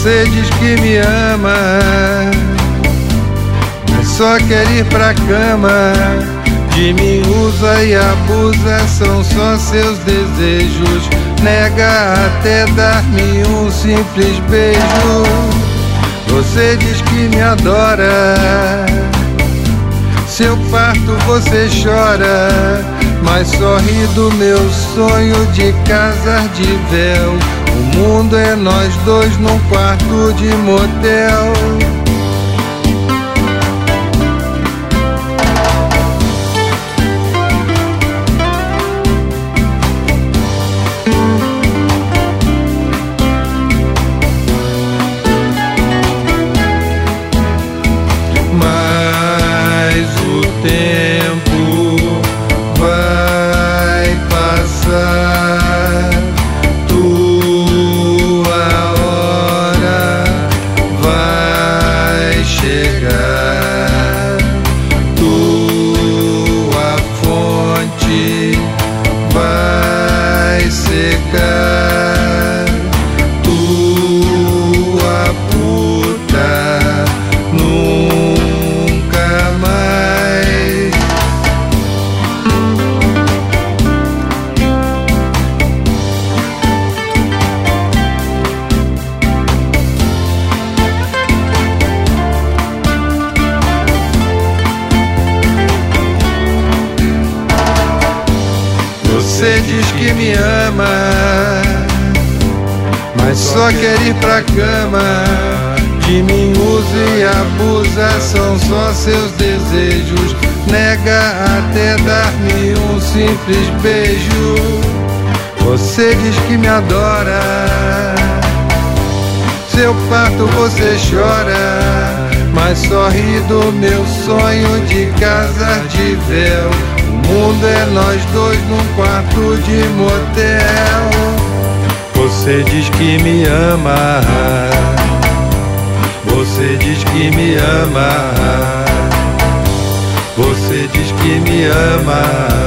Você diz que me ama, mas só quer ir pra cama. De mim usa e abusa, são só seus desejos. Nega até dar-me um simples beijo. Você diz que me adora, se eu parto você chora, mas sorri do meu sonho de casar de véu. O mundo é nós dois num quarto de motel. Mas o tempo vai passar, tua hora vai chegar, tua fonte vai secar, tua puta nunca mais. Você diz que me ama, mas só quer ir pra cama. De mim usa e abusa, são só seus desejos. Nega até dar-me um simples beijo. Você diz que me adora, se eu parto você chora, mas sorri do meu sonho de casar de véu. O mundo é nós dois num quarto de motel. Você diz que me ama, você diz que me ama, você diz que me ama.